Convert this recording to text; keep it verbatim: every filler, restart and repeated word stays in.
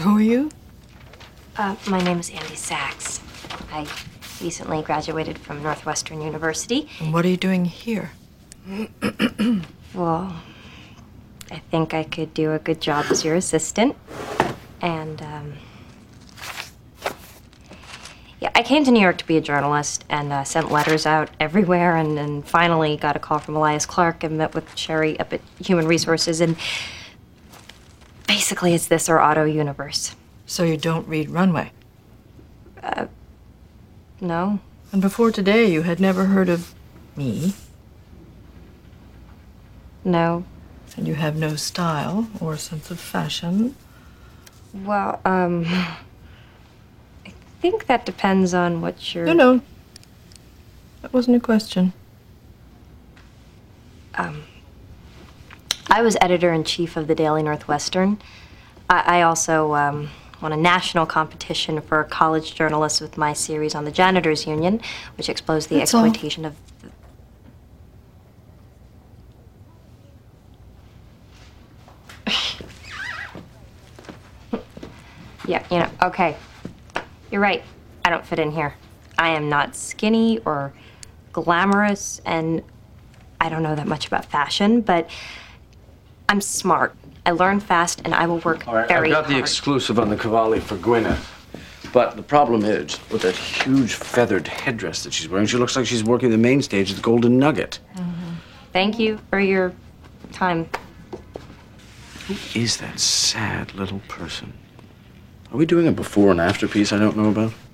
Who are you? Uh, my name is Andy Sachs. I recently graduated from Northwestern University. And what are you doing here? Well, I think I could do a good job as your assistant. And, um... yeah, I came to New York to be a journalist and uh, sent letters out everywhere and, and finally got a call from Elias Clark and met with Sherry up at Human Resources, and basically it's this or Auto Universe. So you don't read Runway? Uh, no. And before today, you had never heard of me? No. And you have no style or sense of fashion? Well, um... I think that depends on what you're... No, no. That wasn't a question. Um... I was editor-in-chief of the Daily Northwestern. I, I also, um... won a national competition for college journalists with my series on the Janitors Union, which exposed the That's all. exploitation of the... Yeah, you know, okay. You're right. I don't fit in here. I am not skinny or glamorous, and I don't know that much about fashion, but I'm smart. I learn fast, and I will work All right, very I've got hard. the exclusive on the Cavalli for Gwyneth. But the problem is, with that huge feathered headdress that she's wearing, she looks like she's working the main stage at the Golden Nugget. Mm-hmm. Thank you for your time. Who is that sad little person? Are we doing a before and after piece I don't know about?